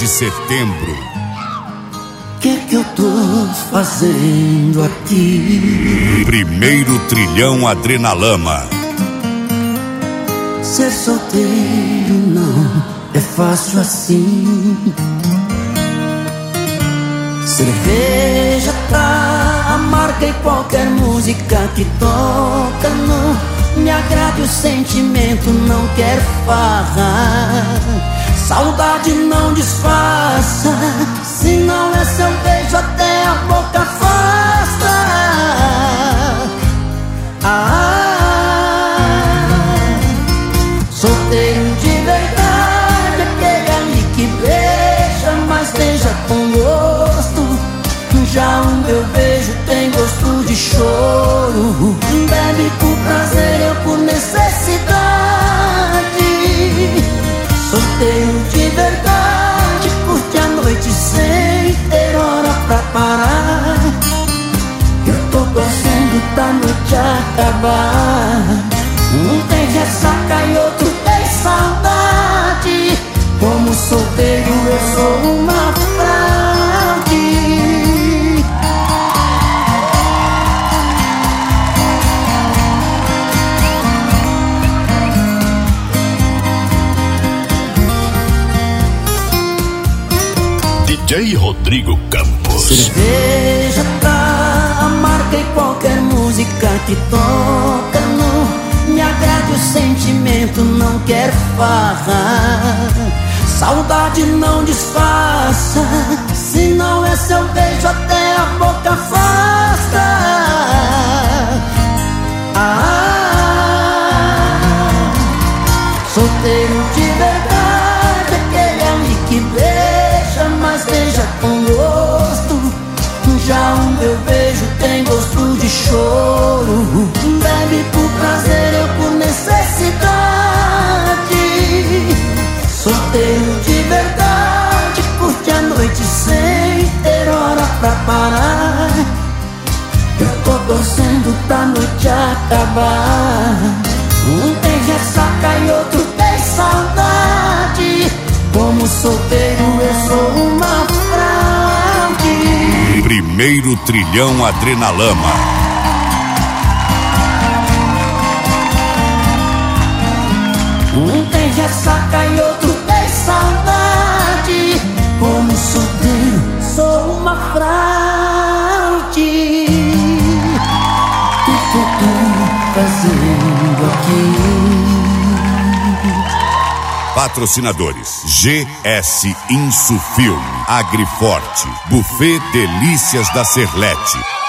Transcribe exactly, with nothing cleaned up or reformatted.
de setembro. Que que eu tô fazendo aqui? Primeiro trilhão Adrenalama. Ser solteiro não é fácil assim. Cerveja tá amarga e qualquer música que toca não me agrada, o sentimento não quer farra. Saudade não disfarça, se não é seu beijo até a boca afasta. Ah, solteiro de verdade, aquele ali que beija, mas beija com gosto. Já o meu beijo tem gosto de choro. Bebe por prazer, eu por necessidade. Solteiro de verdade, curte a noite sem ter hora pra parar. Eu tô torcendo pra noite acabar. Um tem ressaca e outro tem saudade. Como solteiro eu sou uma fraude. D J Rodrigo Campos. Cerveja tá amarga e qualquer música que toca não me agrada, o sentimento não quer farra. Saudade não disfarça, se não é seu beijo até a boca afasta. Ah, solteiro de verdade, aquele ali que beija, mas beija com gosto. Já o meu beijo tem gosto de choro. Bebe por prazer, eu por necessidade. Solteiro de verdade, curte a noite sem ter hora pra parar. Eu tô torcendo pra noite acabar. Um tem ressaca e outro tem saudade. Como solteiro eu sou uma fraude. Primeiro trilhão Adrenalama. Um tem ressaca e outro tem saudade. Como solteiro sou uma fraude. O que eu tô fazendo aqui? Patrocinadores: G S Insufilme, Agriforte, Buffet Delícias da Serlete,